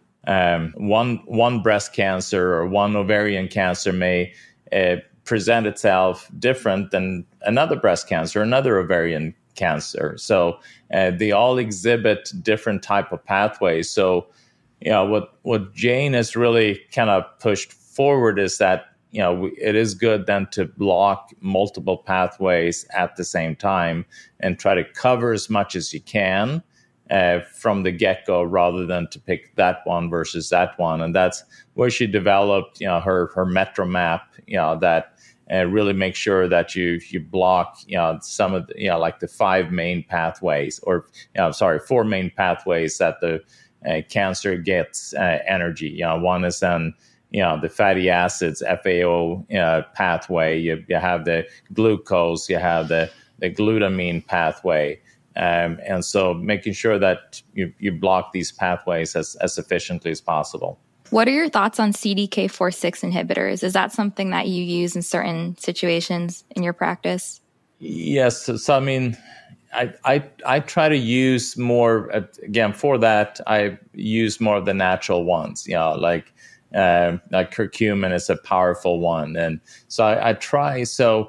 um, one one breast cancer or one ovarian cancer may uh, present itself different than another breast cancer, another ovarian cancer. So uh, they all exhibit different type of pathways. So, you know, what, what Jane has really kind of pushed forward is that, you know, it is good then to block multiple pathways at the same time and try to cover as much as you can uh, from the get-go, rather than to pick that one versus that one. And that's where she developed, you know, her her MetroMap, you know, that uh, really make sure that you you block, you know, some of the, you know, like the five main pathways, or, you know, sorry, four main pathways that the uh, cancer gets uh, energy. You know, one is then, you know, the fatty acids, F A O uh, pathway. You, you have the glucose, you have the, the glutamine pathway. Um, and so making sure that you, you block these pathways as, as efficiently as possible. What are your thoughts on C D K four six inhibitors? Is that something that you use in certain situations in your practice? Yes. So, so I mean, I, I I try to use more, again, for that, I use more of the natural ones, you know, like, Uh, like curcumin is a powerful one. And so I, I try, so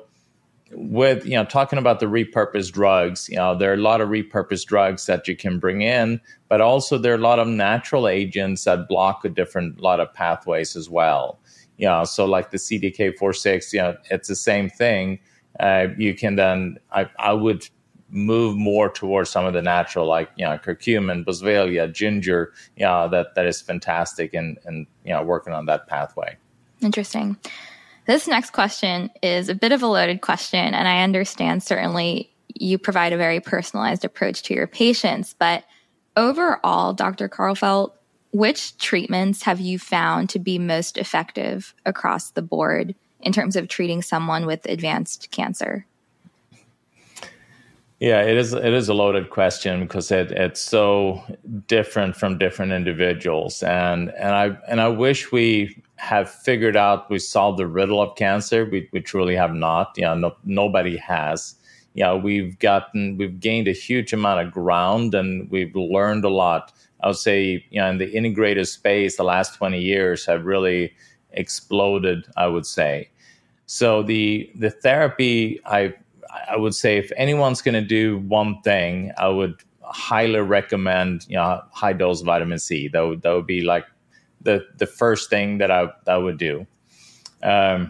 with, you know, talking about the repurposed drugs, you know, there are a lot of repurposed drugs that you can bring in, but also there are a lot of natural agents that block a different lot of pathways as well. You know, so like the C D K four six, you know, it's the same thing. Uh, you can then, I, I would move more towards some of the natural, like, you know, curcumin, boswellia, ginger, you know, that, that is fantastic, and, and, you know, working on that pathway. Interesting. This next question is a bit of a loaded question, and I understand certainly you provide a very personalized approach to your patients, but overall, Doctor Karlfeldt, which treatments have you found to be most effective across the board in terms of treating someone with advanced cancer? Yeah, it is. It is a loaded question because it, it's so different from different individuals, and and I and I wish we have figured out we solved the riddle of cancer. We we truly have not. You know, no, nobody has. You know, we've gotten we've gained a huge amount of ground, and we've learned a lot. I would say, you know, in the integrative space, the last twenty years have really exploded, I would say. So the the therapy, I. I would say if anyone's going to do one thing, I would highly recommend, you know, high dose vitamin C. That would, that would be like the, the first thing that I, that I would do. Um,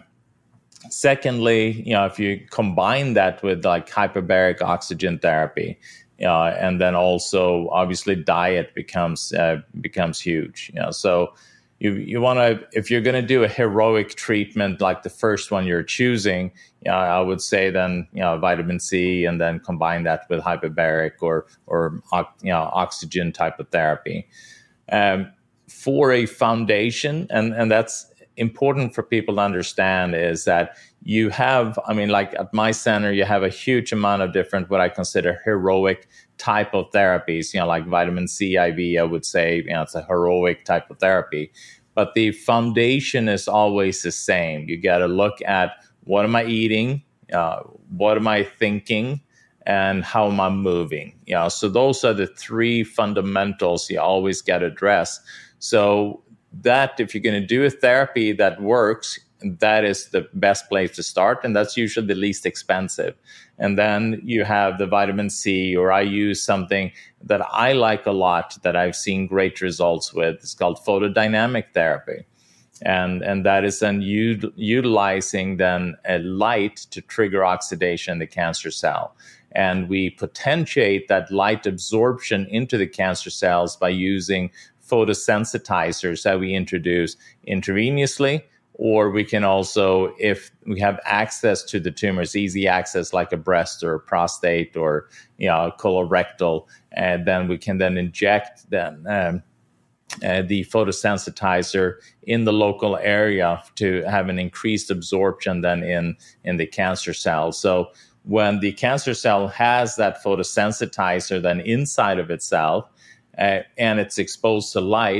secondly, you know, if you combine that with like hyperbaric oxygen therapy, you know, and then also obviously diet becomes, uh, becomes huge, you know, so You you want to, if you're going to do a heroic treatment like the first one you're choosing, you know, I would say then, you know, vitamin C, and then combine that with hyperbaric or or you know, oxygen type of therapy. Um, for a foundation, and and that's important for people to understand, is that you have, I mean, like at my center, you have a huge amount of different, what I consider heroic type of therapies, you know, like vitamin C I V, I would say, you know, it's a heroic type of therapy. But the foundation is always the same. You got to look at, what am I eating? Uh, what am I thinking? And how am I moving? You know, so those are the three fundamentals you always got to address. So that if you're going to do a therapy that works, that is the best place to start. And that's usually the least expensive. And then you have the vitamin C, or I use something that I like a lot that I've seen great results with. It's called photodynamic therapy. And, and that is then u- utilizing then a light to trigger oxidation in the cancer cell. And we potentiate that light absorption into the cancer cells by using photosensitizers that we introduce intravenously, or we can also, if we have access to the tumors, easy access like a breast or a prostate or, you know, colorectal, and then we can then inject then um, uh, the photosensitizer in the local area to have an increased absorption then in, in the cancer cell. So when the cancer cell has that photosensitizer then inside of itself, uh, and it's exposed to light,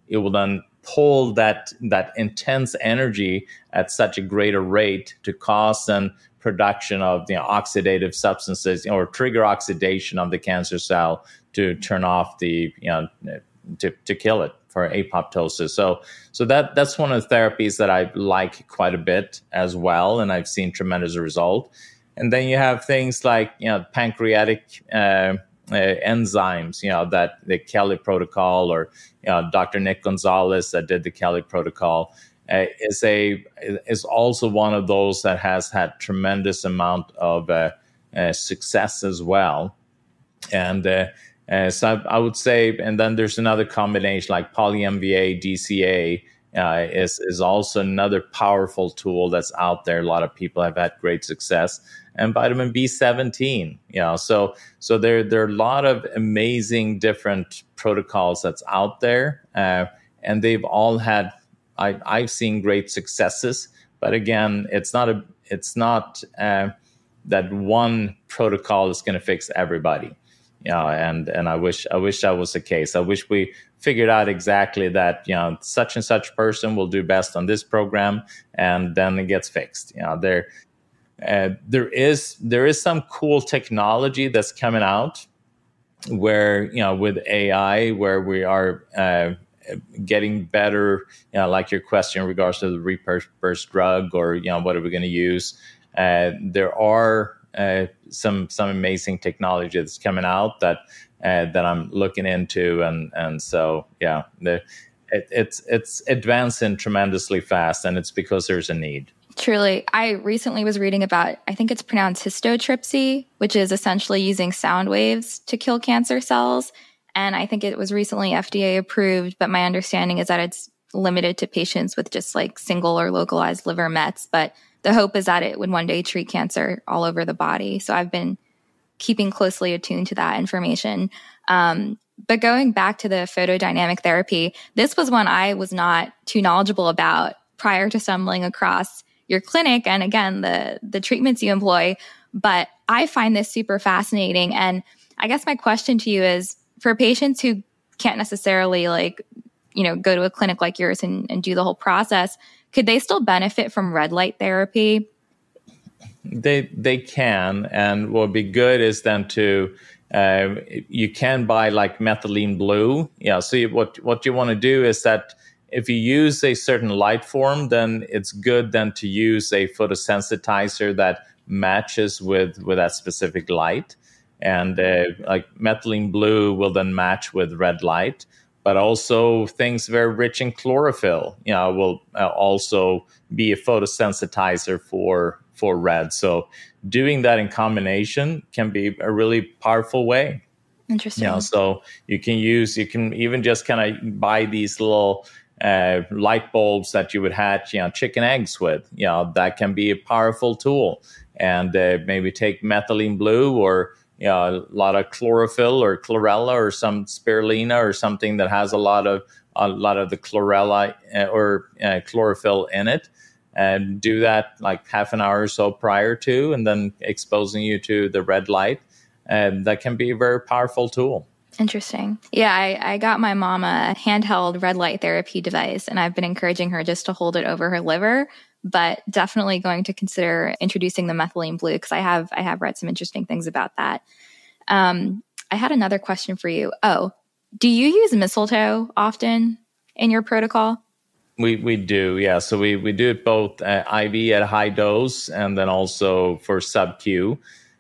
it will then pull that that intense energy at such a greater rate to cause then production of, you know, oxidative substances, or trigger oxidation of the cancer cell to turn off the, you know, to, to kill it for apoptosis. So so that that's one of the therapies that I like quite a bit as well, and I've seen tremendous result. And then you have things like, you know, pancreatic uh, uh, enzymes, you know, that the Kelly protocol, or, you know, Doctor Nick Gonzalez that did the Kelly protocol, uh, is a is also one of those that has had tremendous amount of uh, uh, success as well. And uh, uh, so I, I would say, and then there's another combination like poly-M V A, D C A, uh, is is also another powerful tool that's out there. A lot of people have had great success. And vitamin B seventeen, you know, so so there there are a lot of amazing different protocols that's out there, uh, and they've all had. I, I've seen great successes, but again, it's not a it's not uh, that one protocol is going to fix everybody, you know. And and I wish I wish that was the case. I wish we figured out exactly that, you know, such and such person will do best on this program, and then it gets fixed. You know, there. Uh, there is there is some cool technology that's coming out where, you know, with A I, where we are uh, getting better, you know, like your question in regards to the repurposed drug, or, you know, what are we going to use? Uh, there are uh, some some amazing technology that's coming out that uh, that I'm looking into, and and so yeah, the, it, it's it's advancing tremendously fast, and it's because there's a need. Truly. I recently was reading about, I think it's pronounced histotripsy, which is essentially using sound waves to kill cancer cells. And I think it was recently F D A approved, but my understanding is that it's limited to patients with just like single or localized liver mets. But the hope is that it would one day treat cancer all over the body. So I've been keeping closely attuned to that information. Um, but going back to the photodynamic therapy, this was one I was not too knowledgeable about prior to stumbling across your clinic, and again, the the treatments you employ. But I find this super fascinating. And I guess my question to you is, for patients who can't necessarily like, you know, go to a clinic like yours and, and do the whole process, could they still benefit from red light therapy? They they can. And what would be good is then to, uh, you can buy like methylene blue. Yeah. So you, what, what you want to do is that if you use a certain light form, then it's good then to use a photosensitizer that matches with, with that specific light. And uh, like methylene blue will then match with red light, but also things very rich in chlorophyll, you know, will uh, also be a photosensitizer for, for red. So doing that in combination can be a really powerful way. Interesting. You know, so you can use, you can even just kind of buy these little Uh, light bulbs that you would hatch, you know, chicken eggs with. You know, that can be a powerful tool. And uh, maybe take methylene blue, or, you know, a lot of chlorophyll or chlorella, or some spirulina, or something that has a lot of a lot of the chlorella uh, or uh, chlorophyll in it, and do that like half an hour or so prior to, and then exposing you to the red light. And that can be a very powerful tool. Interesting. Yeah, I, I got my mom a handheld red light therapy device, and I've been encouraging her just to hold it over her liver, but definitely going to consider introducing the methylene blue, because I have I have read some interesting things about that. Um, I had another question for you. Oh, do you use mistletoe often in your protocol? We we do, yeah. So we, we do it both uh, I V at a high dose, and then also for sub-Q.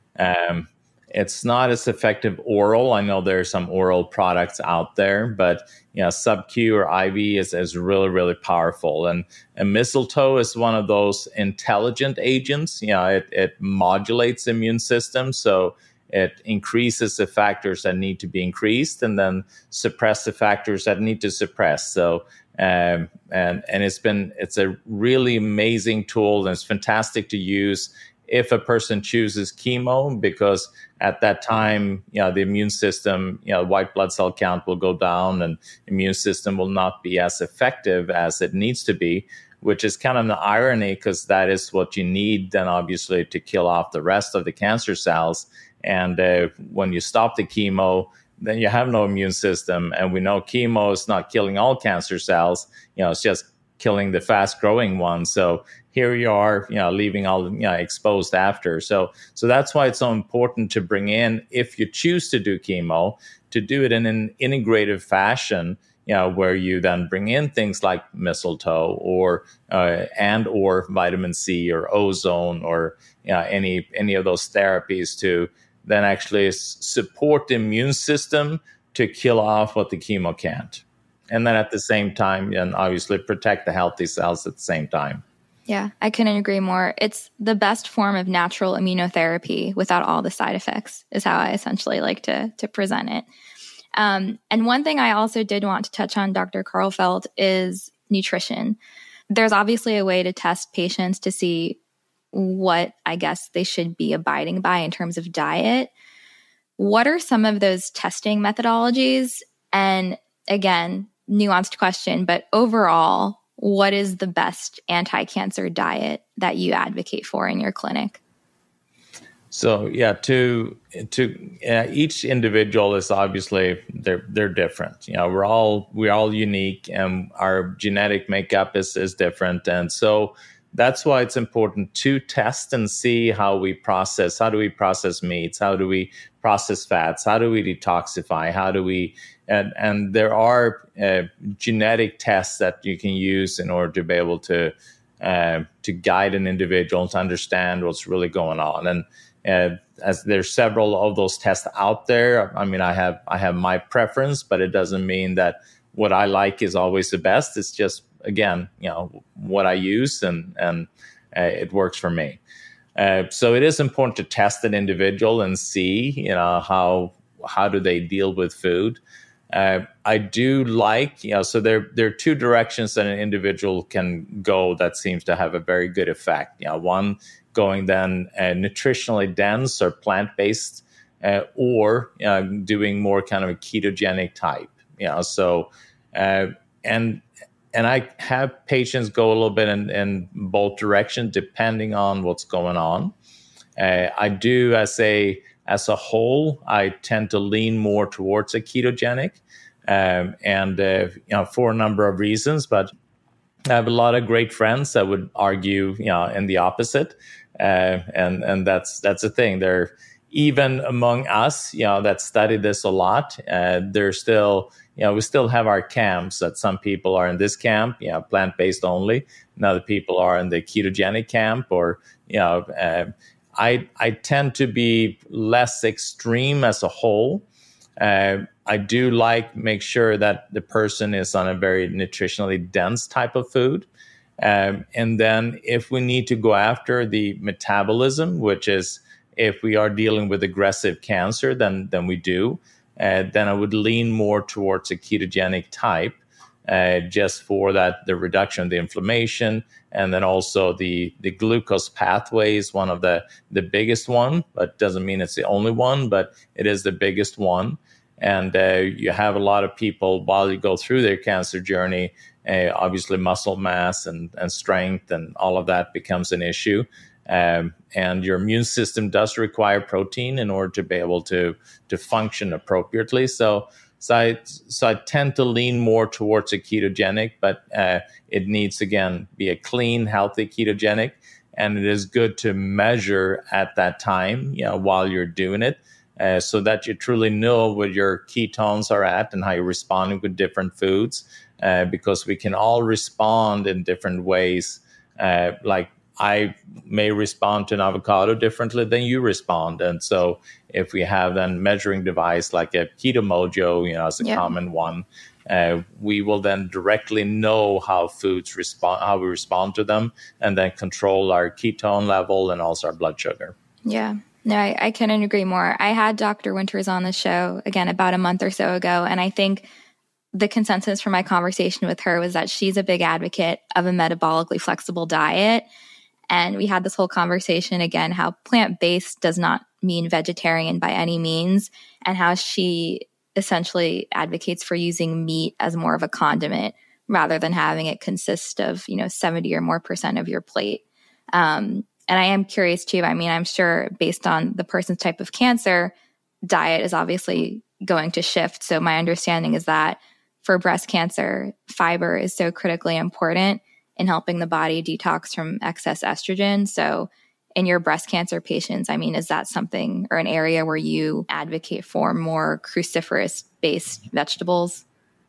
Um It's not as effective oral. I know there are some oral products out there, but you know, sub-Q or I V is, is really, really powerful. And, and mistletoe is one of those intelligent agents. You know, it, it modulates the immune system, so it increases the factors that need to be increased, and then suppress the factors that need to suppress. So, um, and and it's been it's a really amazing tool, and it's fantastic to use if a person chooses chemo, because at that time, you know, the immune system, you know, white blood cell count will go down, and immune system will not be as effective as it needs to be, which is kind of an irony, because that is what you need then obviously to kill off the rest of the cancer cells. And uh, when you stop the chemo, then you have no immune system. And we know chemo is not killing all cancer cells, you know, it's just killing the fast growing ones. So here you are, you know, leaving all, you know, exposed after. So, so that's why it's so important to bring in, if you choose to do chemo, to do it in an integrative fashion, you know, where you then bring in things like mistletoe or, uh, and or vitamin C or ozone or, you know, any, any of those therapies to then actually s- support the immune system to kill off what the chemo can't. And then at the same time, and obviously protect the healthy cells at the same time. Yeah, I couldn't agree more. It's the best form of natural immunotherapy without all the side effects, is how I essentially like to, to present it. Um, and one thing I also did want to touch on, Doctor Karlfeldt, is nutrition. There's obviously a way to test patients to see what I guess they should be abiding by in terms of diet. What are some of those testing methodologies? And again, nuanced question, but overall, what is the best anti-cancer diet that you advocate for in your clinic? So yeah, to to uh, each individual is obviously they're they're different. You know, we're all we're all unique, and our genetic makeup is is different, and so that's why it's important to test and see how we process. How do we process meats? How do we process fats? How do we detoxify? How do we and and there are uh, genetic tests that you can use in order to be able to uh, to guide an individual to understand what's really going on. And uh, as there's several of those tests out there, I mean, I have I have my preference, but it doesn't mean that what I like is always the best. It's just, again, you know, what I use, and and uh, it works for me. Uh, so it is important to test an individual and see, you know, how how do they deal with food. Uh, I do like, you know, so there there are two directions that an individual can go that seems to have a very good effect. You know, one going then uh, nutritionally dense or plant-based, uh, or uh, doing more kind of a ketogenic type. You know, so uh, and and I have patients go a little bit in, in both directions depending on what's going on. Uh, I do, as a as a whole, I tend to lean more towards a ketogenic, um, and uh, you know, for a number of reasons. But I have a lot of great friends that would argue, you know, in the opposite, uh, and and that's that's the thing. They're even among us, you know, that study this a lot. Uh, there's still, you know, we still have our camps that some people are in this camp, you know, plant-based only, and other people are in the ketogenic camp, or, you know, uh, I I tend to be less extreme as a whole. Uh, I do like make sure that the person is on a very nutritionally dense type of food. Um, and then if we need to go after the metabolism, which is if we are dealing with aggressive cancer, then then we do. Uh, then I would lean more towards a ketogenic type, uh, just for that, the reduction of the inflammation, and then also the the glucose pathway is one of the the biggest one, but doesn't mean it's the only one, but it is the biggest one. And uh, you have a lot of people while you go through their cancer journey, uh, obviously muscle mass and, and strength and all of that becomes an issue. Um, and your immune system does require protein in order to be able to to function appropriately. So, so I so I tend to lean more towards a ketogenic, but uh, it needs, again, be a clean, healthy ketogenic, and it is good to measure at that time, you know, while you're doing it, uh, so that you truly know where your ketones are at and how you're responding with different foods, uh, because we can all respond in different ways, uh, like. I may respond to an avocado differently than you respond. And so if we have then measuring device like a Keto Mojo, you know, as a yeah. common one, uh, we will then directly know how foods respond, how we respond to them, and then control our ketone level and also our blood sugar. Yeah. No, I, I couldn't agree more. I had Doctor Winters on the show, again, about a month or so ago, and I think the consensus from my conversation with her was that she's a big advocate of a metabolically flexible diet. And we had this whole conversation again, how plant-based does not mean vegetarian by any means, and how she essentially advocates for using meat as more of a condiment rather than having it consist of, you know, seventy or more percent of your plate. Um, and I am curious too, I mean, I'm sure based on the person's type of cancer, diet is obviously going to shift. So my understanding is that for breast cancer, fiber is so critically important in helping the body detox from excess estrogen. So in your breast cancer patients, I mean, is that something or an area where you advocate for more cruciferous-based vegetables?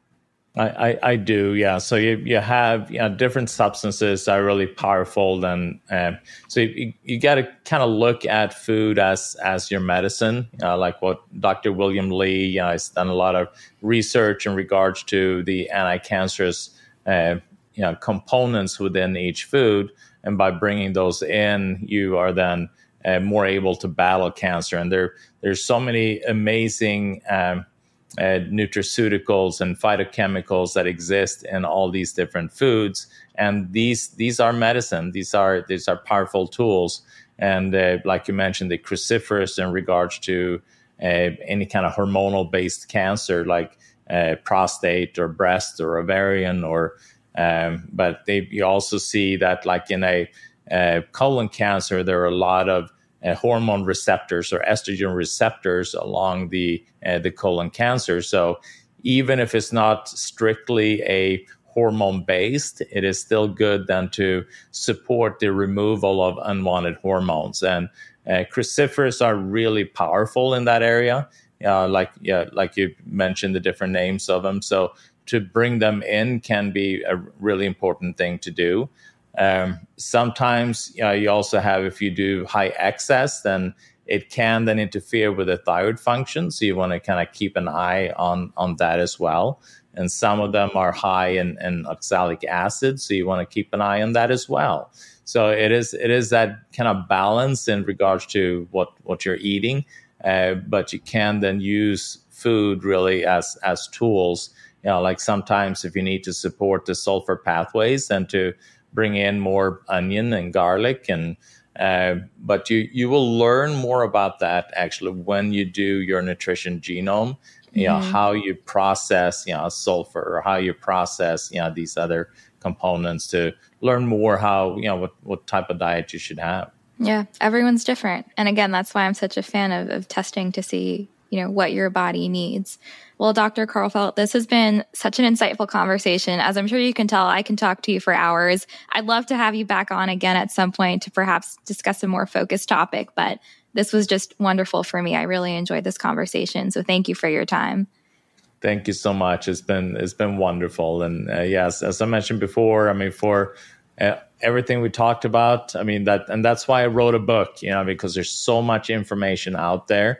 I, I, I do, yeah. So you you have you know, different substances that are really powerful, and uh, so you, you got to kind of look at food as as your medicine, uh, like what Doctor William Lee you know, has done a lot of research in regards to the anti-cancerous uh, you know, components within each food, and by bringing those in, you are then uh, more able to battle cancer. And there there's so many amazing Um, Uh, nutraceuticals and phytochemicals that exist in all these different foods, and these these are medicine. These are these are powerful tools, and uh, like you mentioned, the cruciferous in regards to uh, any kind of hormonal based cancer, like uh, prostate or breast or ovarian, or um, but they you also see that like in a uh, colon cancer, there are a lot of Uh, hormone receptors or estrogen receptors along the uh, the colon cancer. So even if it's not strictly a hormone based, it is still good then to support the removal of unwanted hormones. And uh, cruciferous are really powerful in that area. Uh, like yeah, like you mentioned the different names of them. So to bring them in can be a really important thing to do. Um, sometimes you know, you also have, if you do high excess, then it can then interfere with the thyroid function. So you want to kind of keep an eye on, on that as well. And some of them are high in, in oxalic acid. So you want to keep an eye on that as well. So it is, it is that kind of balance in regards to what, what you're eating. Uh, but you can then use food really as, as tools, you know, like sometimes if you need to support the sulfur pathways, then to bring in more onion and garlic, and uh, but you you will learn more about that actually when you do your nutrition genome. You know, mm-hmm. how you process you know sulfur, or how you process you know these other components, to learn more how you know what what type of diet you should have. Yeah, everyone's different, and again, that's why I'm such a fan of, of testing to see you know what your body needs. Well, Doctor Karlfeldt, this has been such an insightful conversation. As I'm sure you can tell, I can talk to you for hours. I'd love to have you back on again at some point to perhaps discuss a more focused topic, but this was just wonderful for me. I really enjoyed this conversation, so thank you for your time. Thank you so much. It's been it's been wonderful, and uh, yes, as I mentioned before, I mean for uh, everything we talked about, I mean that, and that's why I wrote a book, you know, because there's so much information out there.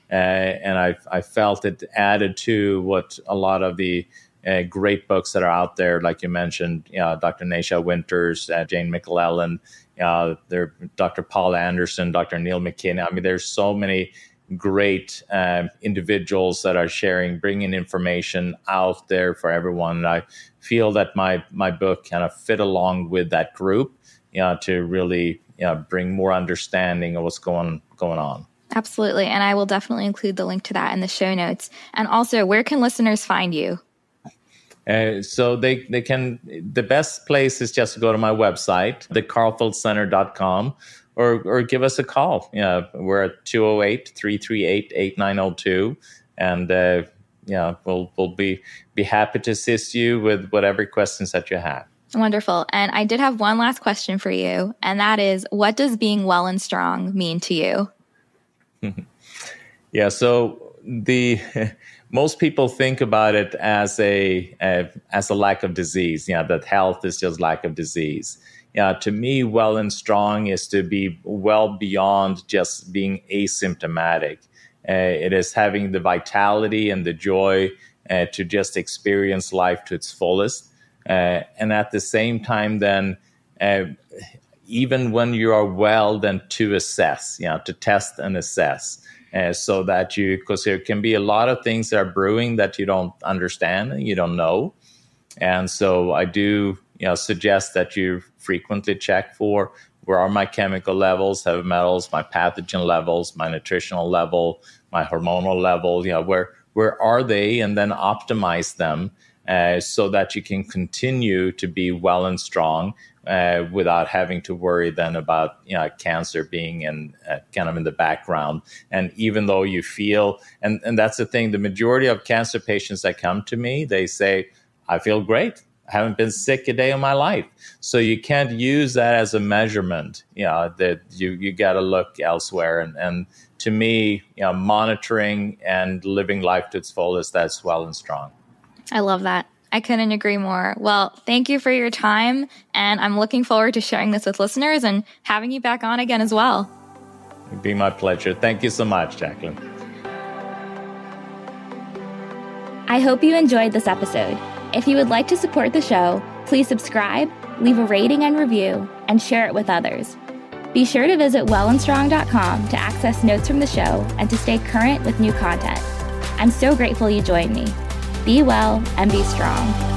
Uh, and I I felt it added to what a lot of the uh, great books that are out there, like you mentioned, you know, Doctor Nasha Winters, uh, Jane McLellan, uh, there, Doctor Paul Anderson, Doctor Neil McKinney. I mean, there's so many great uh, individuals that are sharing, bringing information out there for everyone. And I feel that my my book kind of fit along with that group, you know, to really you know, bring more understanding of what's going going on. Absolutely. And I will definitely include the link to that in the show notes. And also, where can listeners find you? Uh, so they, they can, the best place is just to go to my website, the karlfeldt center dot com, or or give us a call. Yeah, we're at two oh eight, three three eight, eight nine oh two. And uh, yeah, we'll we'll be be happy to assist you with whatever questions that you have. Wonderful. And I did have one last question for you, and that is, what does being well and strong mean to you? Yeah, so the most people think about it as a, a as a lack of disease. You know, that health is just lack of disease. Yeah, to me, well and strong is to be well beyond just being asymptomatic. Uh, it is having the vitality and the joy uh, to just experience life to its fullest, uh, and at the same time, then. Uh, even when you are well, then to assess, you know, to test and assess, uh, so that you, because there can be a lot of things that are brewing that you don't understand and you don't know. And so I do, you know, suggest that you frequently check for where are my chemical levels, heavy metals, my pathogen levels, my nutritional level, my hormonal level, you know, where, where are they, and then optimize them. Uh, so that you can continue to be well and strong, uh, without having to worry then about, you know, cancer being in uh, kind of in the background. And even though you feel, and, and that's the thing, the majority of cancer patients that come to me, they say, I feel great. I haven't been sick a day in my life. So you can't use that as a measurement, you know, that you, you got to look elsewhere. And, and to me, you know, monitoring and living life to its fullest, that's well and strong. I love that. I couldn't agree more. Well, thank you for your time. And I'm looking forward to sharing this with listeners and having you back on again as well. It'd be my pleasure. Thank you so much, Jacqueline. I hope you enjoyed this episode. If you would like to support the show, please subscribe, leave a rating and review, and share it with others. Be sure to visit well and strong dot com to access notes from the show and to stay current with new content. I'm so grateful you joined me. Be well and be strong.